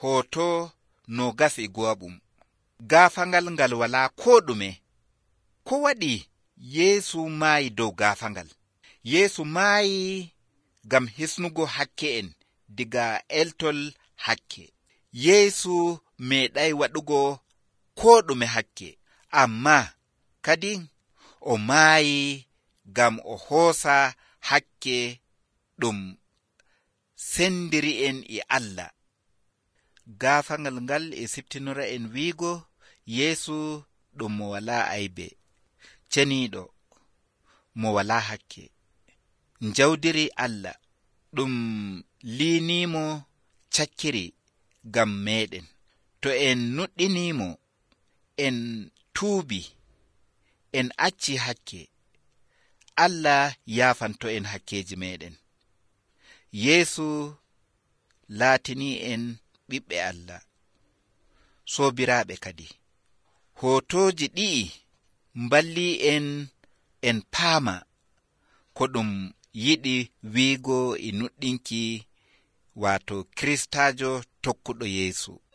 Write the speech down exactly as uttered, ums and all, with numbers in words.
Hoto no gasi go'abum. Gaafangal ngal wala ko ɗume. Ko waɗi Yeesu maayi dow gaafangal? Yeesu maayi ngam hisnugo hakke en diga eltol hakke. Yeesu meeɗay waɗugo ko ɗume hakke, amma kadi o maayi ngam o hoosa hakke ɗum sendiri en e Allah. Gaafangal ngal e siftinora en wiigo Yeesu ɗum mo wala aybe, ceniiɗo, mo wala hakke, njawdiri Allah, ɗum liinimo cakkiri ngam meɗen. To en nuɗɗinimo, en tuubi, en acci hakke, Allah yaafanto en hakkeji meɗen. Yeesu laatini en ɓiɓɓe Allah. Soobiraaɓe kadi, hotoji ɗi'i mballi en en paama ko ɗum yiɗi wiigo e nuɗɗinki wato Kristajo tokkuɗo Yeesu.